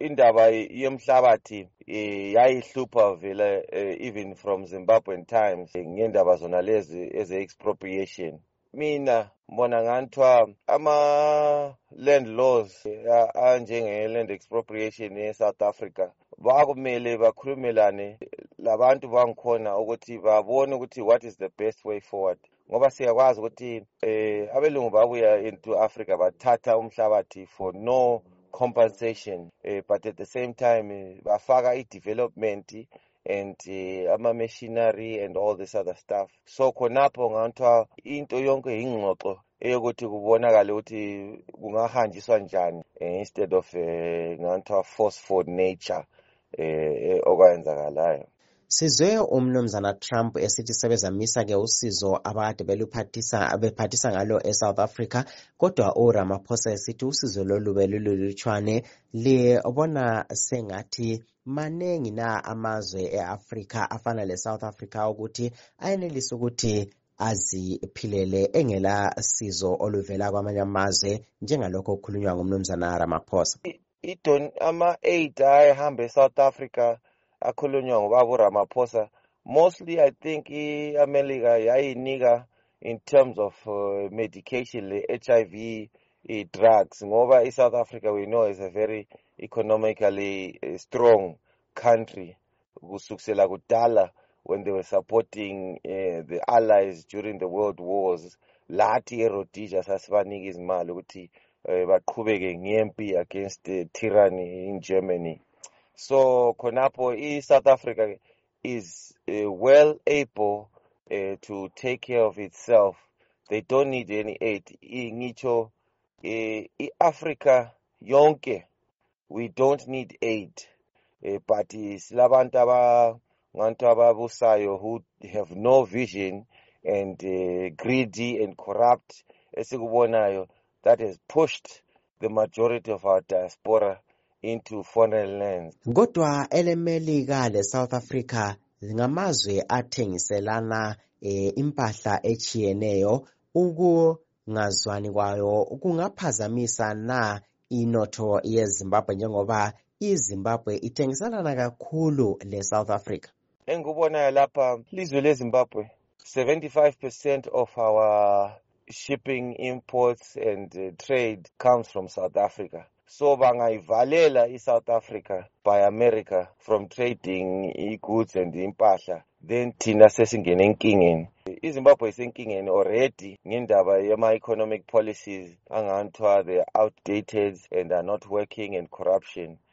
indaba yemhlabathi yayihlupha vele even from Zimbabwean times ngendaba zona lezi eze-expropriation. Mina mbona nganthwa ama-land laws anjenge-land expropriation e-South Africa bakumele bakhulumelane labantu bangikhona ukuthi babone ukuthi what is the best way forward, ngoba siyakwazi ukuthi abelungu babuya into Africa bathatha umhlabathi for no compensation, but at the same time bafaka i-development and ama-machinery and all this other stuff. So khonapho nganthwa into yonke ingxoxo eyokuthi kubonakale ukuthi kungahanjiswa njani instead of nganthwa force for nature okwenzakalayo. Sizwe umnumzana Trump esithi sebezamisa-ke usizo abade bephathisa ngalo eSouth Africa, kodwa uRamaphosa esithi usizo lolu belulutshwane libona sengathi maningi na amazwe eAfrika afana leSouth Africa ukuthi ayenelisa ukuthi aziphilele engela sizo oluvela kwamanye amazwe njengalokho okukhulunywa ngumnumzana Ramaphosa. Ama-aid ayahamba eSouth Africa akhulunywa ngobaba Ramaphosa, mostly I think i-America yayinika in terms of medication, le-HIV drugs, ngoba i-South Africa we know is a very economically strong country kusukela kudala when they were supporting the allies during the world wars. Lathi eRhodesia sasibanika izimali ukuthi baqhubeke ngempi against the tyranny in Germany. So khonapho South Africa is well able to take care of itself. They don't need any aid. Ngitsho Africa yonke we don't need aid, but silabantu ngantu ababusayo who have no vision and greedy and corrupt esikubonayo that has pushed the majority of our diaspora into foreign lands. Kodwa elemelika leSouth Africa ngamazwe athengiselana impahla echiyeneyo, ukungazwani kwayo kungaphazamisa na inotho yeZimbabwe njengoba iZimbabwe ithengiselana kakhulu leSouth Africa? Engikubonayo lapha lizwe leZimbabwe 75% of our shipping, imports and trade comes from South Africa. So bangayivalela iSouth Africa by America from trading goods and impahla, then thina sesingene enkingeni. iZimbabwe isenkingeni already ngendaba yama-economic policies anganthwa they are outdated and are not working and corruption.